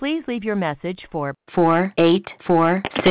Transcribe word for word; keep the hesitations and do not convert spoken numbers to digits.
Please leave your message for four eight four six